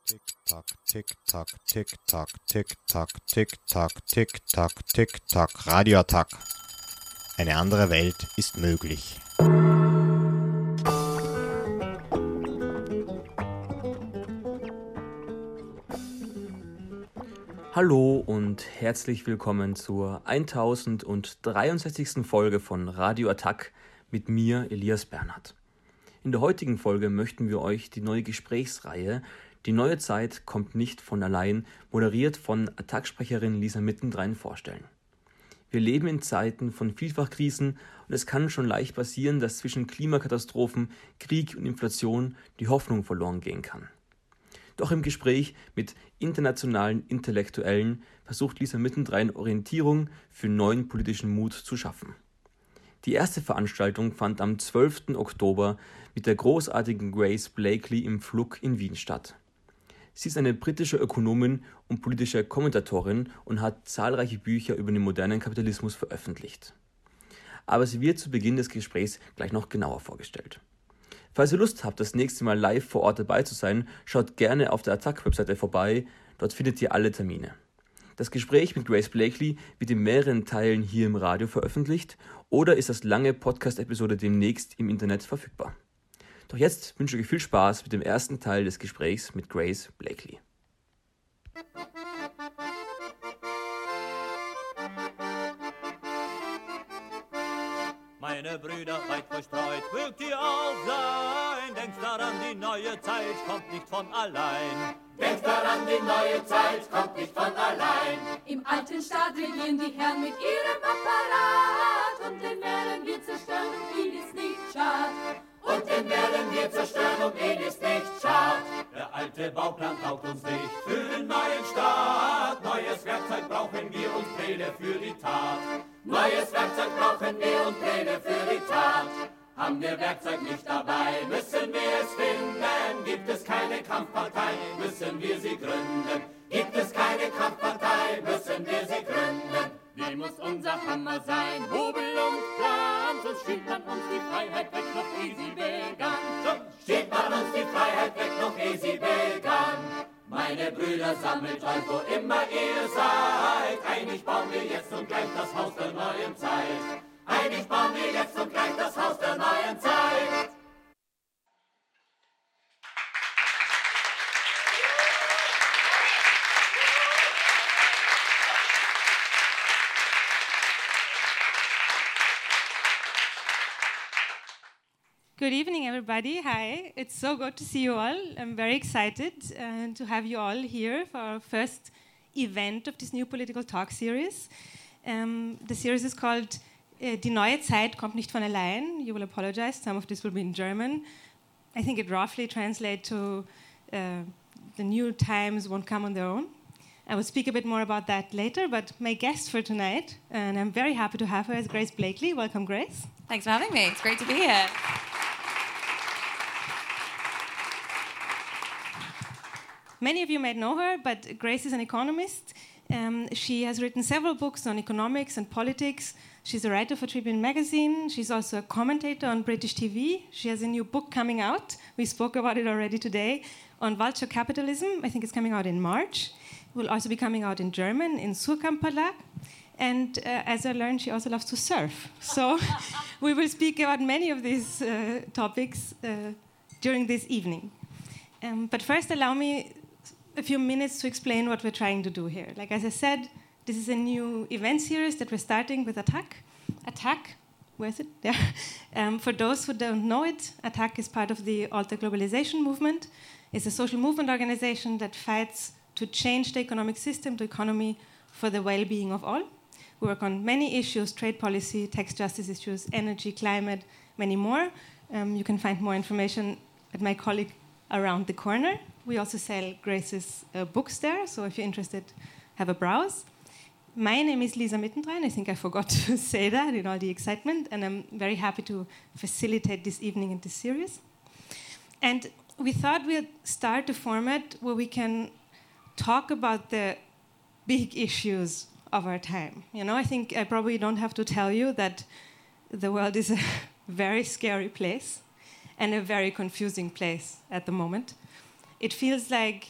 Tick tack, tick tack, tick tack, tick tack, tick tack, tick tack, tick tack. Radioattack. Eine andere Welt ist möglich. Hallo und herzlich willkommen zur 1063. Folge von Radioattack mit mir, Elias Bernhard. In der heutigen Folge möchten wir euch die neue Gesprächsreihe Die neue Zeit kommt nicht von allein, moderiert von Attack-Sprecherin Lisa Mittendrein vorstellen. Wir leben in Zeiten von Vielfachkrisen und es kann schon leicht passieren, dass zwischen Klimakatastrophen, Krieg und Inflation die Hoffnung verloren gehen kann. Doch im Gespräch mit internationalen Intellektuellen versucht Lisa Mittendrein Orientierung für neuen politischen Mut zu schaffen. Die erste Veranstaltung fand am 12. Oktober mit der großartigen Grace Blakely im Flug in Wien statt. Sie ist eine britische Ökonomin und politische Kommentatorin und hat zahlreiche Bücher über den modernen Kapitalismus veröffentlicht. Aber sie wird zu Beginn des Gesprächs gleich noch genauer vorgestellt. Falls ihr Lust habt, das nächste Mal live vor Ort dabei zu sein, schaut gerne auf der Attack-Webseite vorbei, dort findet ihr alle Termine. Das Gespräch mit Grace Blakely wird in mehreren Teilen hier im Radio veröffentlicht oder ist als lange Podcast-Episode demnächst im Internet verfügbar. Doch jetzt wünsche ich euch viel Spaß mit dem ersten Teil des Gesprächs mit Grace Blakely. Meine Brüder weit verstreut, mögt ihr auch sein. Denkt daran, die neue Zeit kommt nicht von allein. Denkt daran, die neue Zeit kommt nicht von allein. Im alten Staat regieren die Herren mit ihrem Apparat. Und den werden wir zerstören, um ihn ist nicht schad. Und den werden wir zerstören, um ihn ist nicht schad. Der alte Bauplan taugt uns nicht für den neuen Staat. Neues Werkzeug brauchen wir und Pläne für die Tat. Neues Werkzeug brauchen wir und Pläne für die Tat. Haben wir Werkzeug nicht dabei, müssen wir es finden. Gibt es keine Kampfpartei, müssen wir sie gründen. Gibt es keine Kampfpartei, müssen wir sie gründen. Wie muss unser Hammer sein, Hobel und Plan? Sonst schiebt man uns die Freiheit weg, noch ehe sie begann. Sonst schiebt man uns die Freiheit weg, noch ehe sie begann. Meine Brüder, sammelt euch, wo immer ihr seid. Einig bauen wir jetzt und gleich das Haus der neuen Zeit. Einig bauen wir jetzt und gleich das Haus der neuen Zeit. Good evening, everybody. Hi, it's so good to see you all. I'm very excited to have you all here for our first event of this new political talk series. The series is called Die neue Zeit kommt nicht von allein. You will apologize, some of this will be in German. I think it roughly translates to the new times won't come on their own. I will speak a bit more about that later, but my guest for tonight, and I'm very happy to have her, is Grace Blakely. Welcome, Grace. Thanks for having me. It's great to be here. Many of you might know her, but Grace is an economist. She has written several books on economics and politics. She's a writer for Tribune magazine. She's also a commentator on British TV. She has a new book coming out. We spoke about it already today on vulture capitalism. I think it's coming out in March. It will also be coming out in German in Surkamp Verlag. And as I learned, she also loves to surf. So we will speak about many of these topics during this evening. But first, allow me a few minutes to explain what we're trying to do here. Like as I said, this is a new event series that we're starting with Attack. Attack, where is it? Yeah. For those who don't know it, Attack is part of the Alter Globalization movement. It's a social movement organization that fights to change the economic system, the economy, for the well-being of all. We work on many issues: trade policy, tax justice issues, energy, climate, many more. You can find more information at my colleague around the corner. We also sell Grace's books there, so if you're interested, have a browse. My name is Lisa Mittendrein. I think I forgot to say that in all the excitement, and I'm very happy to facilitate this evening in this series. And we thought we'd start a format where we can talk about the big issues of our time. You know, I think I probably don't have to tell you that the world is a very scary place and a very confusing place at the moment. It feels like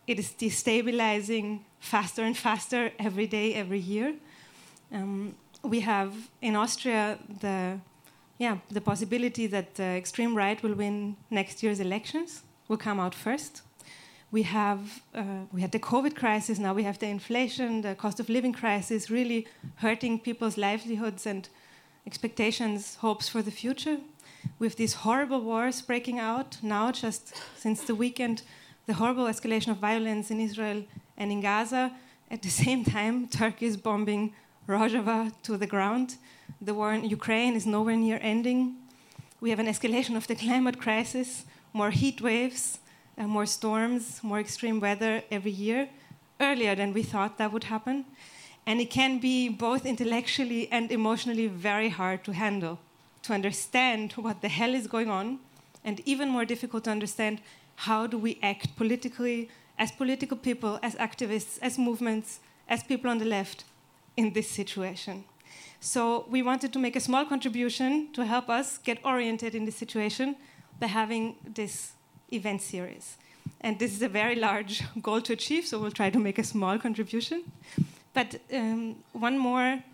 it is destabilizing faster and faster every day, every year. We have in Austria the possibility that the extreme right will win next year's elections, will come out first. We had the COVID crisis, now we have the inflation, the cost of living crisis, really hurting people's livelihoods and expectations, hopes for the future. We have these horrible wars breaking out now, just since the weekend, the horrible escalation of violence in Israel and in Gaza. At the same time, Turkey is bombing Rojava to the ground. The war in Ukraine is nowhere near ending. We have an escalation of the climate crisis, more heat waves, more storms, more extreme weather every year, earlier than we thought that would happen. And it can be both intellectually and emotionally very hard to handle, to understand what the hell is going on, and even more difficult to understand how do we act politically, as political people, as activists, as movements, as people on the left in this situation. So we wanted to make a small contribution to help us get oriented in this situation by having this event series. And this is a very large goal to achieve, so we'll try to make a small contribution. But one more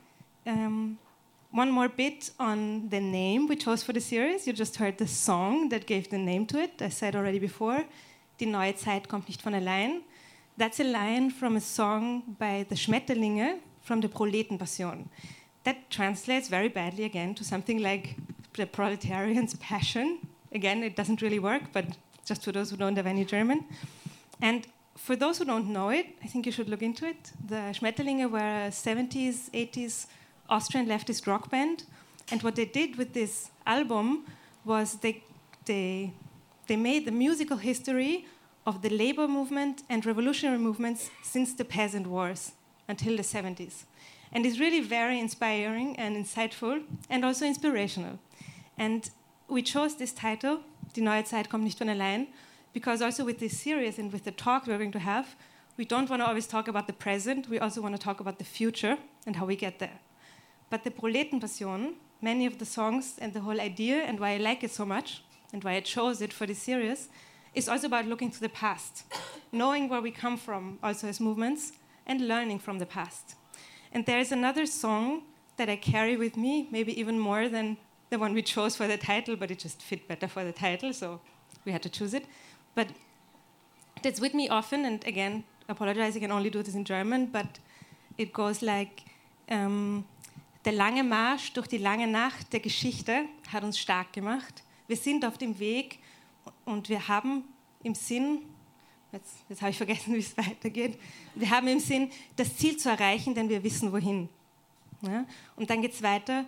bit on the name we chose for the series. You just heard the song that gave the name to it. I said already before, Die neue Zeit kommt nicht von allein. That's a line from a song by the Schmetterlinge from the Proletenpassion. That translates very badly again to something like the proletarian's passion. Again, it doesn't really work, but just for those who don't have any German. And for those who don't know it, I think you should look into it. The Schmetterlinge were a 70s, 80s Austrian leftist rock band. And what they did with this album was they made the musical history of the labor movement and revolutionary movements since the peasant wars until the 70s. And it's really very inspiring and insightful and also inspirational. And we chose this title, Die neue Zeit kommt nicht von allein, because also with this series and with the talk we're going to have, we don't want to always talk about the present, we also want to talk about the future and how we get there. But the Proletenpassion, many of the songs and the whole idea and why I like it so much and why I chose it for this series is also about looking to the past, knowing where we come from also as movements and learning from the past. And there is another song that I carry with me, maybe even more than the one we chose for the title, but it just fit better for the title, so we had to choose it. But it's with me often, and again, apologize, I can only do this in German, but it goes like, der lange Marsch durch die lange Nacht der Geschichte hat uns stark gemacht. Wir sind auf dem Weg und wir haben im Sinn, jetzt habe ich vergessen, wie es weitergeht, wir haben im Sinn, das Ziel zu erreichen, denn wir wissen, wohin. Ja? Und dann geht es weiter,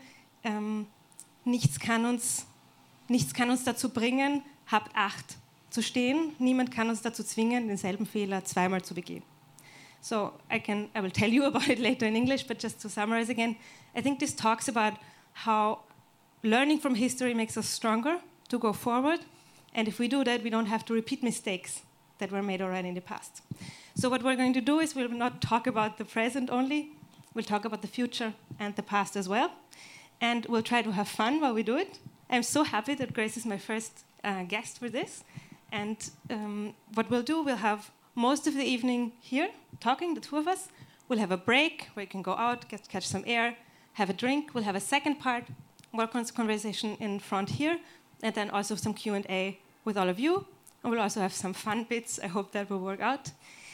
nichts kann uns dazu bringen, habt Acht zu stehen, niemand kann uns dazu zwingen, denselben Fehler zweimal zu begehen. So I will tell you about it later in English, but just to summarize again, I think this talks about how learning from history makes us stronger to go forward, and if we do that, we don't have to repeat mistakes that were made already in the past. So what we're going to do is we'll not talk about the present only, we'll talk about the future and the past as well, and we'll try to have fun while we do it. I'm so happy that Grace is my first guest for this, and what we'll do, we'll have most of the evening here, talking, the two of us. We'll have a break where you can go out, catch some air, have a drink. We'll have a second part, more conversation in front here, and then also some Q&A with all of you. And we'll also have some fun bits. I hope that will work out.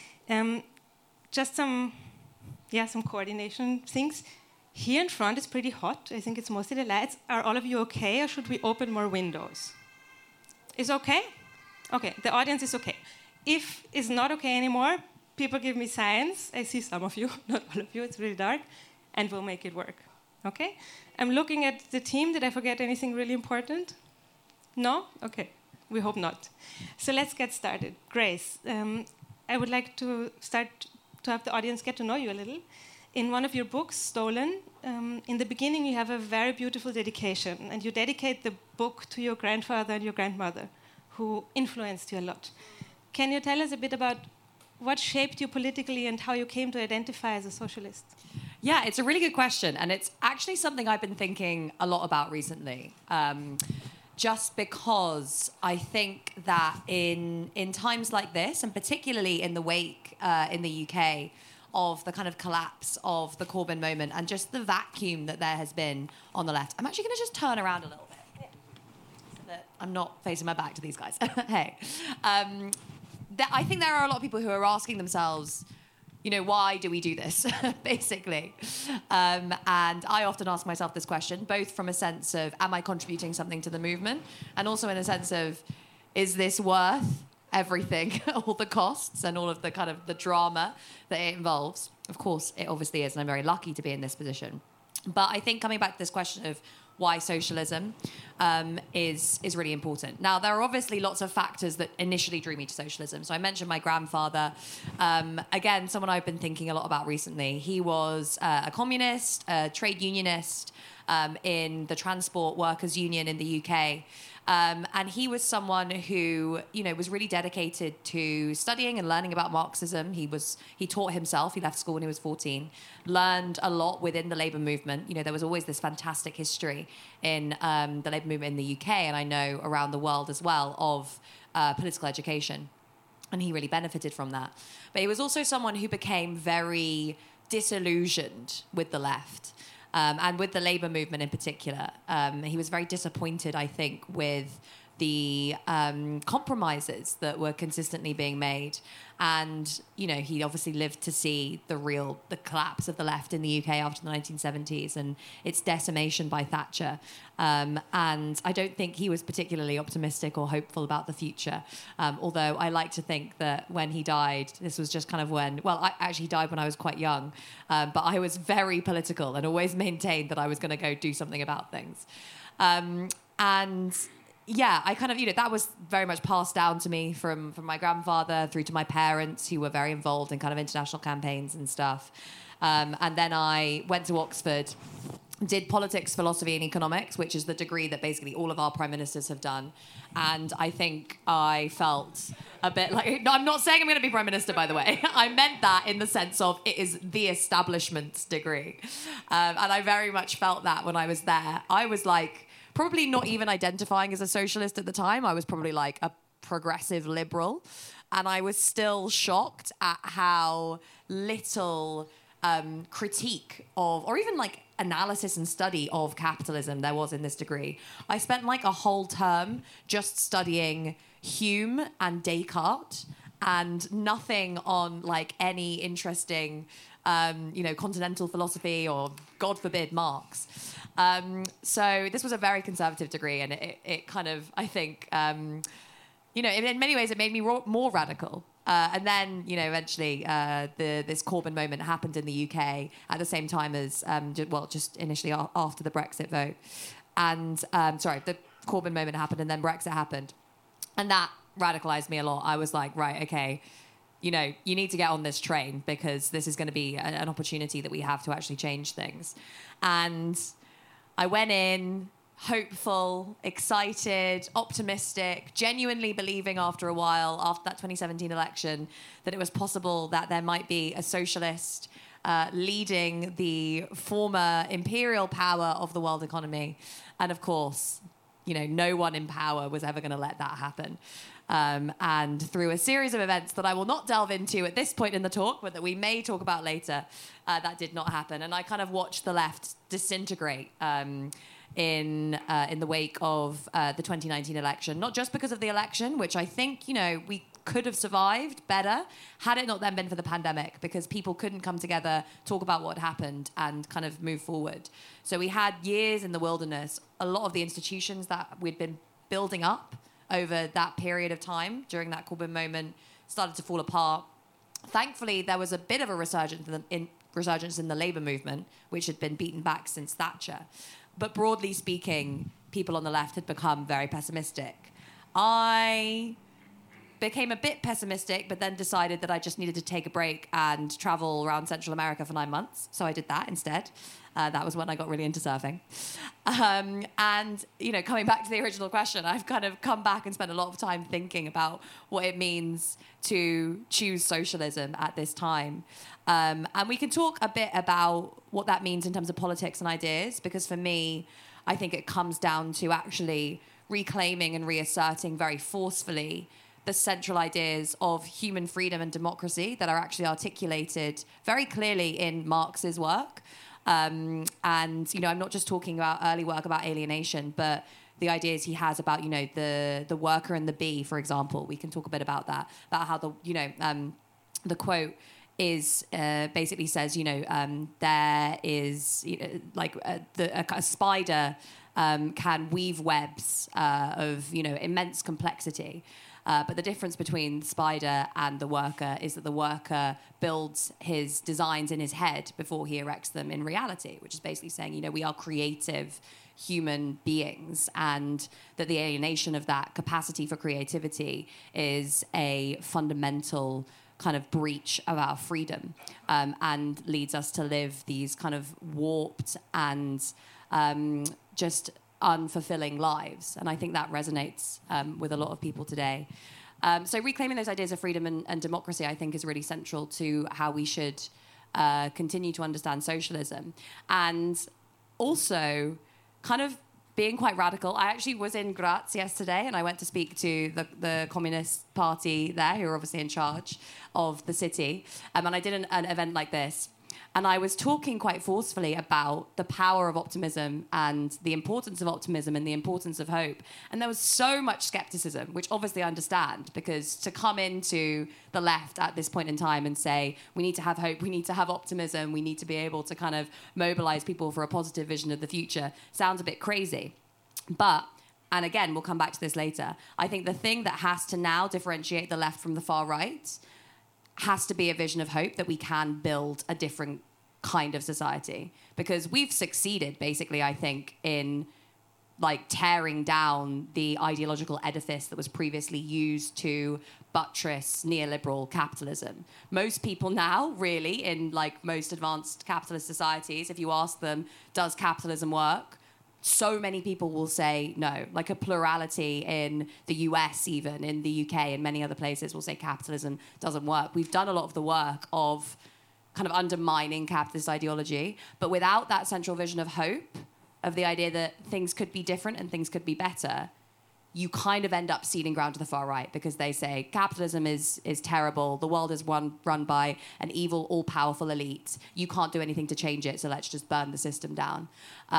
Just some coordination things. Here in front it's pretty hot. I think it's mostly the lights. Are all of you okay, or should we open more windows? Is okay? Okay, the audience is okay. If it's not okay anymore, people give me signs. I see some of you, not all of you, it's really dark, and we'll make it work, okay? I'm looking at the team. Did I forget anything really important? No? Okay, we hope not. So let's get started. Grace, I would like to start to have the audience get to know you a little. In one of your books, Stolen, in the beginning you have a very beautiful dedication, and you dedicate the book to your grandfather and your grandmother, who influenced you a lot. Can you tell us a bit about what shaped you politically and how you came to identify as a socialist? Yeah, it's a really good question, and it's actually something I've been thinking a lot about recently. just because I think that in times like this, and particularly in the wake in the UK of the kind of collapse of the Corbyn moment and just the vacuum that there has been on the left, I'm actually going to just turn around a little bit so that I'm not facing my back to these guys. Hey. I think there are a lot of people who are asking themselves, you know, why do we do this, basically? And I often ask myself this question, both from a sense of, am I contributing something to the movement? And also in a sense of, is this worth everything, all the costs and all of the kind of the drama that it involves? Of course, it obviously is, and I'm very lucky to be in this position. But I think coming back to this question of why socialism is really important. Now, there are obviously lots of factors that initially drew me to socialism. So I mentioned my grandfather. Again, someone I've been thinking a lot about recently. He was a communist, a trade unionist in the Transport Workers Union in the UK. And he was someone who, you know, was really dedicated to studying and learning about Marxism. He taught himself. He left school when he was 14. Learned a lot within the labour movement. You know, there was always this fantastic history in the labour movement in the UK, and I know around the world as well, of political education. And he really benefited from that. But he was also someone who became very disillusioned with the left. And with the labour movement in particular. He was very disappointed, I think, with the compromises that were consistently being made. And, you know, he obviously lived to see the collapse of the left in the UK after the 1970s and its decimation by Thatcher. And I don't think he was particularly optimistic or hopeful about the future. Although I like to think that when he died, this was just kind of he died when I was quite young. But I was very political and always maintained that I was going to go do something about things. Yeah, I kind of, you know, that was very much passed down to me from my grandfather through to my parents, who were very involved in kind of international campaigns and stuff. And then I went to Oxford, did politics, philosophy and economics, which is the degree that basically all of our prime ministers have done. And I think I felt a bit like, no, I'm not saying I'm going to be prime minister, by the way. I meant that in the sense of it is the establishment's degree. And I very much felt that when I was there. I was like, probably not even identifying as a socialist at the time. I was probably like a progressive liberal. And I was still shocked at how little critique of, or even like analysis and study of capitalism there was in this degree. I spent like a whole term just studying Hume and Descartes and nothing on like any interesting, continental philosophy or, God forbid, Marx. So this was a very conservative degree, and it kind of, I think, in many ways it made me more radical. And then, you know, eventually this Corbyn moment happened in the UK at the same time as, just initially after the Brexit vote. And, the Corbyn moment happened and then Brexit happened. And that radicalized me a lot. I was like, right, okay, you know, you need to get on this train because this is going to be an opportunity that we have to actually change things. And I went in hopeful, excited, optimistic, genuinely believing after a while, after that 2017 election, that it was possible that there might be a socialist leading the former imperial power of the world economy. And of course, you know, no one in power was ever going to let that happen. And through a series of events that I will not delve into at this point in the talk, but that we may talk about later, that did not happen. And I kind of watched the left disintegrate in the wake of the 2019 election, not just because of the election, which I think, you know, we could have survived better had it not then been for the pandemic, because people couldn't come together, talk about what happened and kind of move forward. So we had years in the wilderness. A lot of the institutions that we'd been building up over that period of time during that Corbyn moment started to fall apart. Thankfully, there was a bit of a resurgence in the labour movement, which had been beaten back since Thatcher. But broadly speaking, people on the left had become very pessimistic. I became a bit pessimistic, but then decided that I just needed to take a break and travel around Central America for 9 months. So I did that instead. That was when I got really into surfing. And, you know, coming back to the original question, I've kind of come back and spent a lot of time thinking about what it means to choose socialism at this time. And we can talk a bit about what that means in terms of politics and ideas, because for me, I think it comes down to actually reclaiming and reasserting very forcefully the central ideas of human freedom and democracy that are actually articulated very clearly in Marx's work. And, I'm not just talking about early work about alienation, but the ideas he has about, the worker and the bee, for example. We can talk a bit about that, about how the quote is basically says, there is a spider can weave webs of, immense complexity. But the difference between the spider and the worker is that the worker builds his designs in his head before he erects them in reality, which is basically saying, we are creative human beings, and that the alienation of that capacity for creativity is a fundamental kind of breach of our freedom, and leads us to live these kind of warped and just unfulfilling lives. And I think that resonates with a lot of people today. So reclaiming those ideas of freedom and democracy, I think, is really central to how we should continue to understand socialism. And also kind of being quite radical. I actually was in Graz yesterday, and I went to speak to the Communist Party there, who are obviously in charge of the city. And I did an event like this. And I was talking quite forcefully about the power of optimism and the importance of optimism and the importance of hope. And there was so much skepticism, which obviously I understand, because to come into the left at this point in time and say, we need to have hope, we need to have optimism, we need to be able to kind of mobilize people for a positive vision of the future, sounds a bit crazy. But, and again, we'll come back to this later, I think the thing that has to now differentiate the left from the far right has to be a vision of hope, that we can build a different kind of society. Because we've succeeded, basically, I think, in tearing down the ideological edifice that was previously used to buttress neoliberal capitalism. Most people now, really, in most advanced capitalist societies, if you ask them, does capitalism work? So many people will say no. A plurality in the US, even in the UK and many other places, will say capitalism doesn't work. We've done a lot of the work of kind of undermining capitalist ideology, but without that central vision of hope, of the idea that things could be different and things could be better, you kind of end up ceding ground to the far right, because they say capitalism is terrible, the world is run by an evil, all-powerful elite, you can't do anything to change it, so let's just burn the system down.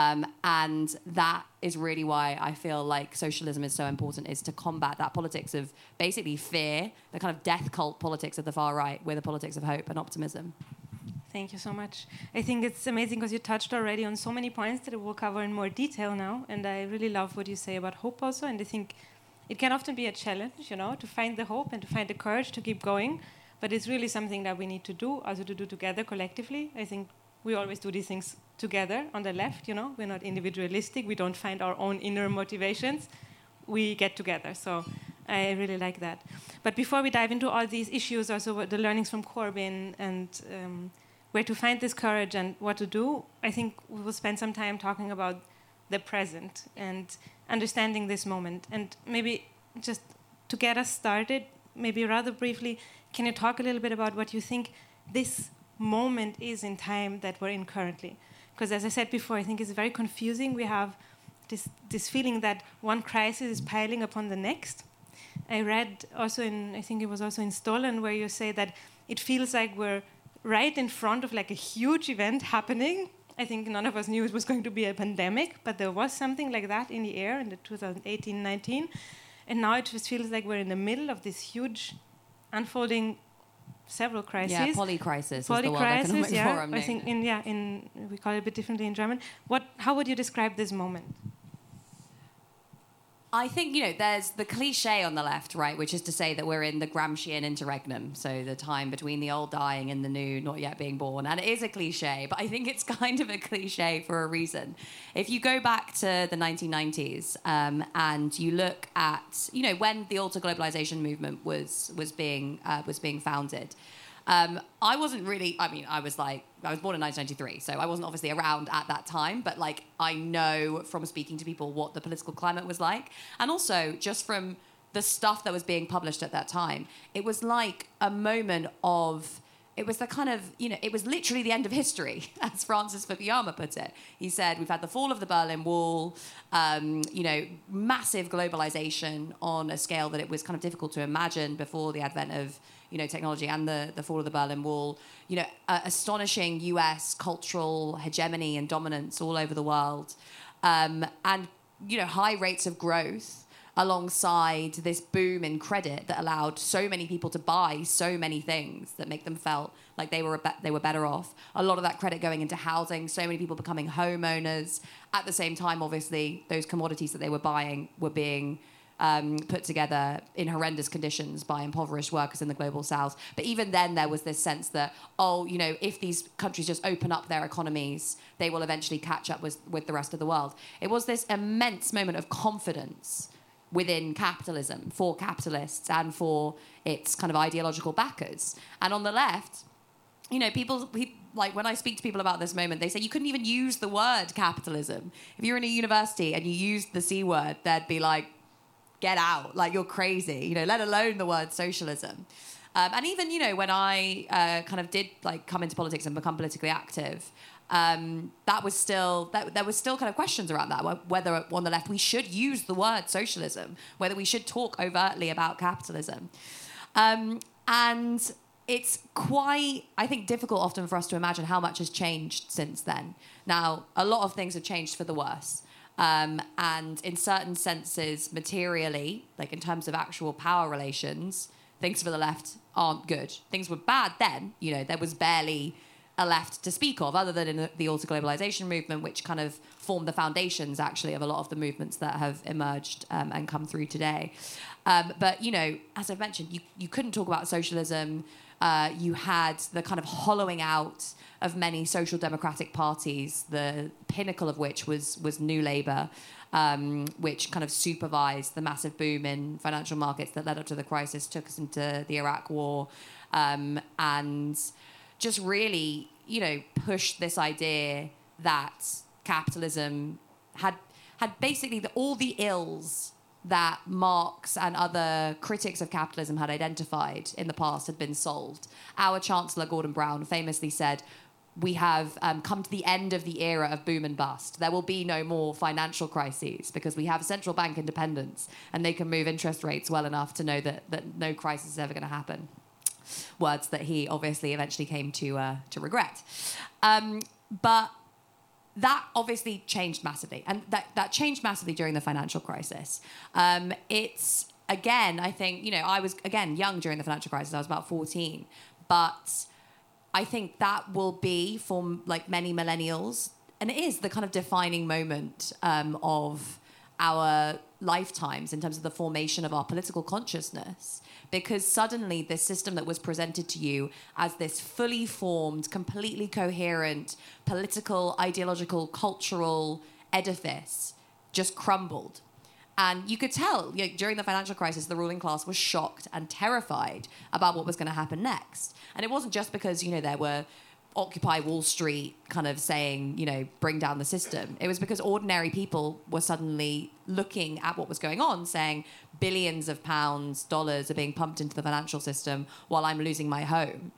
And that is really why I feel like socialism is so important, is to combat that politics of basically fear, the kind of death cult politics of the far right, with a politics of hope and optimism. Thank you so much. I think it's amazing because you touched already on so many points that we'll cover in more detail now. And I really love what you say about hope also. And I think it can often be a challenge, to find the hope and to find the courage to keep going. But it's really something that we need to do, also to do together collectively. I think we always do these things together on the left, We're not individualistic. We don't find our own inner motivations. We get together. So I really like that. But before we dive into all these issues, also the learnings from Corbyn and where to find this courage and what to do, I think we will spend some time talking about the present and understanding this moment. And maybe just to get us started, maybe rather briefly, can you talk a little bit about what you think this moment is in time that we're in currently? Because as I said before, I think it's very confusing. We have this feeling that one crisis is piling upon the next. I read also I think it was also in Stolen, where you say that it feels like we're right in front of a huge event happening. I think none of us knew it was going to be a pandemic, but there was something like that in the air in the 2018-19. And now it just feels like we're in the middle of this huge unfolding several crises. Yeah, polycrisis is the World Economic Forum I think we call it a bit differently in German. How would you describe this moment? I think, there's the cliche on the left, right, which is to say that we're in the Gramscian interregnum, so the time between the old dying and the new not yet being born. And it is a cliche, but I think it's kind of a cliche for a reason. If you go back to the 1990s and you look at, when the Alter Globalization movement was being founded, I wasn't really, I was born in 1993, so I wasn't obviously around at that time, but I know from speaking to people what the political climate was like. And also just from the stuff that was being published at that time, it was like a moment of it was the kind of, it was literally the end of history, as Francis Fukuyama put it. He said, we've had the fall of the Berlin Wall, massive globalization on a scale that it was kind of difficult to imagine before the advent of, technology and the fall of the Berlin Wall, astonishing US cultural hegemony and dominance all over the world, and, high rates of growth alongside this boom in credit that allowed so many people to buy so many things that make them felt like they were better off. A lot of that credit going into housing, so many people becoming homeowners. At the same time, obviously, those commodities that they were buying were being put together in horrendous conditions by impoverished workers in the global south. But even then, there was this sense that, if these countries just open up their economies, they will eventually catch up with the rest of the world. It was this immense moment of confidence within capitalism, for capitalists and for its kind of ideological backers. And on the left, people, like when I speak to people about this moment, they say you couldn't even use the word capitalism. If you're in a university and you used the C word, they'd be like, get out, like you're crazy, let alone the word socialism. And even, when I kind of did like come into politics and become politically active, there was still kind of questions around that, whether on the left we should use the word socialism, whether we should talk overtly about capitalism. And it's quite, I think, difficult often for us to imagine how much has changed since then. Now, a lot of things have changed for the worse. And in certain senses, materially, like in terms of actual power relations, things for the left aren't good. Things were bad then, there was barely a left to speak of, other than in the auto-globalization movement, which kind of formed the foundations, actually, of a lot of the movements that have emerged and come through today. But, as I've mentioned, you couldn't talk about socialism. You had the kind of hollowing out of many social democratic parties, the pinnacle of which was New Labour, which kind of supervised the massive boom in financial markets that led up to the crisis, took us into the Iraq War, and just really, pushed this idea that capitalism had basically all the ills that Marx and other critics of capitalism had identified in the past had been solved. Our Chancellor, Gordon Brown, famously said, we have come to the end of the era of boom and bust. There will be no more financial crises because we have central bank independence and they can move interest rates well enough to know that no crisis is ever going to happen. Words that he obviously eventually came to regret. But that obviously changed massively. And that changed massively during the financial crisis. It's, again, I think, I was, again, young during the financial crisis. I was about 14. But I think that will be, for like many millennials, and it is the kind of defining moment of our lifetimes in terms of the formation of our political consciousness. Because suddenly this system that was presented to you as this fully formed, completely coherent political, ideological, cultural edifice just crumbled. And you could tell during the financial crisis, the ruling class was shocked and terrified about what was going to happen next. And it wasn't just because, there were Occupy Wall Street kind of saying, bring down the system. It was because ordinary people were suddenly looking at what was going on, saying billions of pounds, dollars are being pumped into the financial system while I'm losing my home.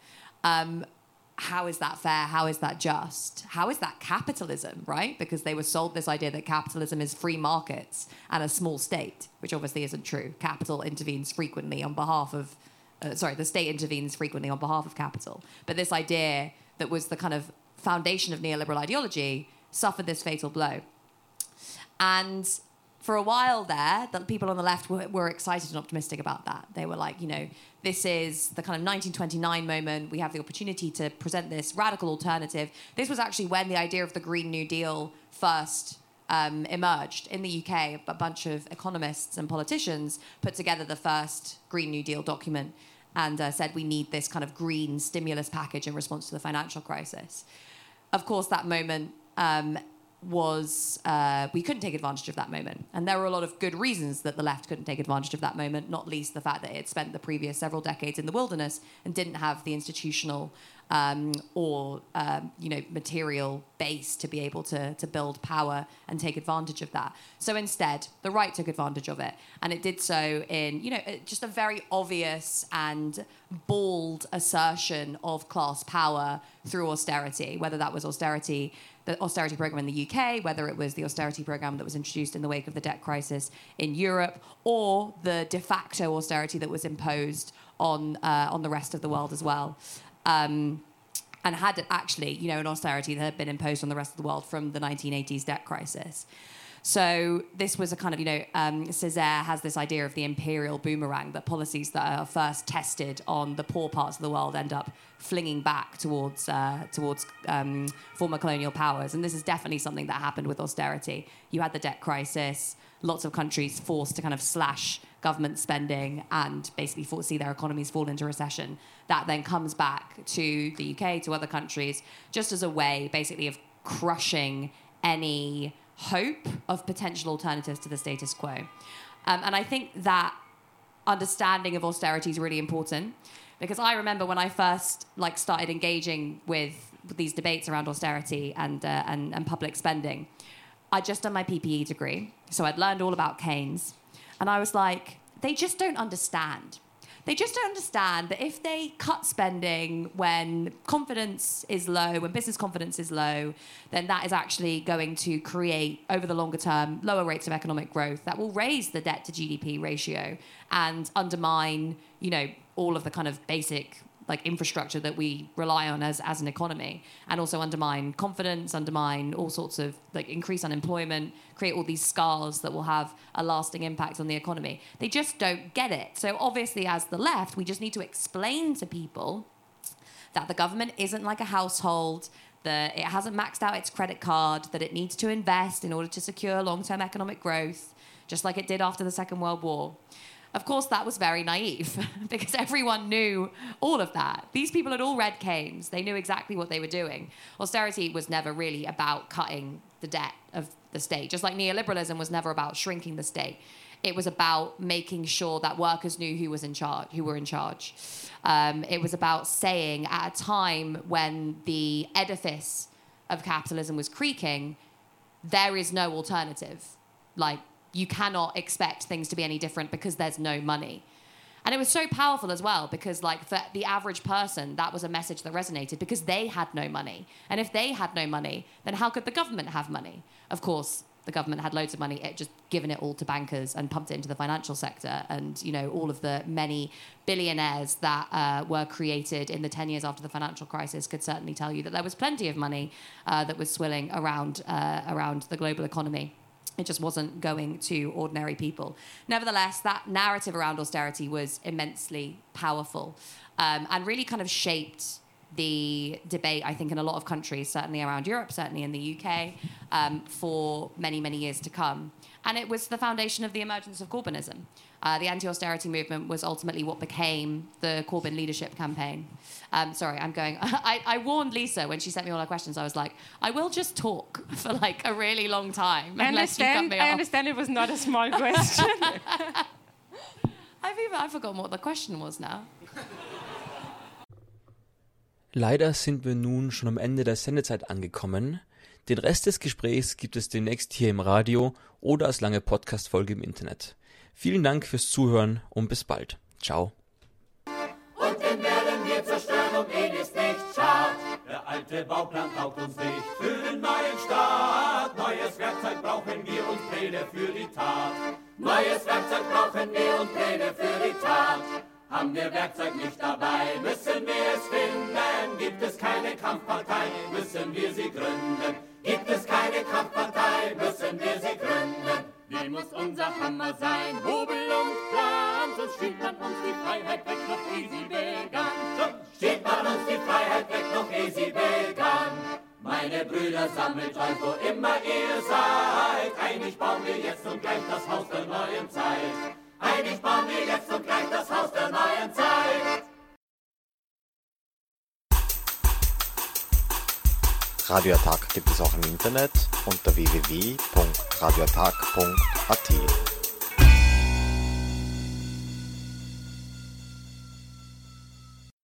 How is that fair? How is that just? How is that capitalism, right? Because they were sold this idea that capitalism is free markets and a small state, which obviously isn't true. Capital intervenes frequently on behalf of... the state intervenes frequently on behalf of capital. But this idea that was the kind of foundation of neoliberal ideology suffered this fatal blow. And for a while there, the people on the left were excited and optimistic about that. They were like, this is the kind of 1929 moment. We have the opportunity to present this radical alternative. This was actually when the idea of the Green New Deal first emerged in the UK. A bunch of economists and politicians put together the first Green New Deal document and said we need this kind of green stimulus package in response to the financial crisis. Of course, that moment we couldn't take advantage of that moment. And there were a lot of good reasons that the left couldn't take advantage of that moment, not least the fact that it spent the previous several decades in the wilderness and didn't have the institutional or material base to be able to build power and take advantage of that. So instead, the right took advantage of it, and it did so in just a very obvious and bald assertion of class power through austerity, whether that was the austerity program in the UK, whether it was the austerity program that was introduced in the wake of the debt crisis in Europe, or the de facto austerity that was imposed on the rest of the world as well. And had actually, an austerity that had been imposed on the rest of the world from the 1980s debt crisis. So this was a kind of, Césaire has this idea of the imperial boomerang, that policies that are first tested on the poor parts of the world end up flinging back towards former colonial powers. And this is definitely something that happened with austerity. You had the debt crisis, lots of countries forced to kind of slash government spending and basically see their economies fall into recession. That then comes back to the UK, to other countries, just as a way basically of crushing any hope of potential alternatives to the status quo. And I think that understanding of austerity is really important, because I remember when I first started engaging with these debates around austerity and public spending, I'd just done my PPE degree, so I'd learned all about Keynes, and I was like, they just don't understand. They just don't understand that if they cut spending when confidence is low, when business confidence is low, then that is actually going to create, over the longer term, lower rates of economic growth that will raise the debt to GDP ratio and undermine, all of the kind of basic infrastructure that we rely on as an economy, and also undermine confidence, undermine all sorts of increase unemployment, create all these scars that will have a lasting impact on the economy. They just don't get it. So obviously, as the left, we just need to explain to people that the government isn't like a household, that it hasn't maxed out its credit card, that it needs to invest in order to secure long-term economic growth, just like it did after the Second World War. Of course, that was very naive, because everyone knew all of that. These people had all read Keynes. They knew exactly what they were doing. Austerity was never really about cutting the debt of the state, just like neoliberalism was never about shrinking the state. It was about making sure that workers knew who were in charge. It was about saying, at a time when the edifice of capitalism was creaking, there is no alternative. You cannot expect things to be any different because there's no money. And it was so powerful as well, because for the average person, that was a message that resonated, because they had no money. And if they had no money, then how could the government have money? Of course, the government had loads of money, it just given it all to bankers and pumped it into the financial sector. And, all of the many billionaires that were created in the 10 years after the financial crisis could certainly tell you that there was plenty of money that was swilling around the global economy. It just wasn't going to ordinary people. Nevertheless, that narrative around austerity was immensely powerful and really kind of shaped the debate, I think, in a lot of countries, certainly around Europe, certainly in the UK, for many, many years to come. And it was the foundation of the emergence of Corbynism. The anti-austerity movement was ultimately what became the Corbyn leadership campaign. I warned Lisa when she sent me all her questions. I was like, I will just talk for a really long time unless you cut me off. I understand it was not a small question. I've forgotten what the question was now. Leider sind wir nun schon am Ende der Sendezeit angekommen. Den Rest des Gesprächs gibt es demnächst hier im Radio oder als lange Podcast-Folge im Internet. Vielen Dank fürs Zuhören und bis bald. Ciao. Und den werden wir zerstören, ihn ist nicht schad. Der alte Bauplan taugt uns nicht für den neuen Staat. Neues Werkzeug brauchen wir und Pläne für die Tat. Neues Werkzeug brauchen wir und Pläne für die Tat. Haben wir Werkzeug nicht dabei, müssen wir es finden. Gibt es keine Kampfpartei, müssen wir sie gründen. Gibt es keine Kampfpartei, müssen wir sie gründen. Wie muss unser Hammer sein, Hobel und Plan? Sonst stiehlt man uns die Freiheit weg, noch ehe sie begann. Sonst stiehlt man uns die Freiheit weg, noch ehe sie begann. Meine Brüder, sammelt euch, wo immer ihr seid. Einig bauen wir jetzt und gleich das Haus der neuen Zeit. Einig bauen wir jetzt und gleich das Haus der neuen Zeit. Radioattack gibt es auch im Internet unter www.radioattack.at.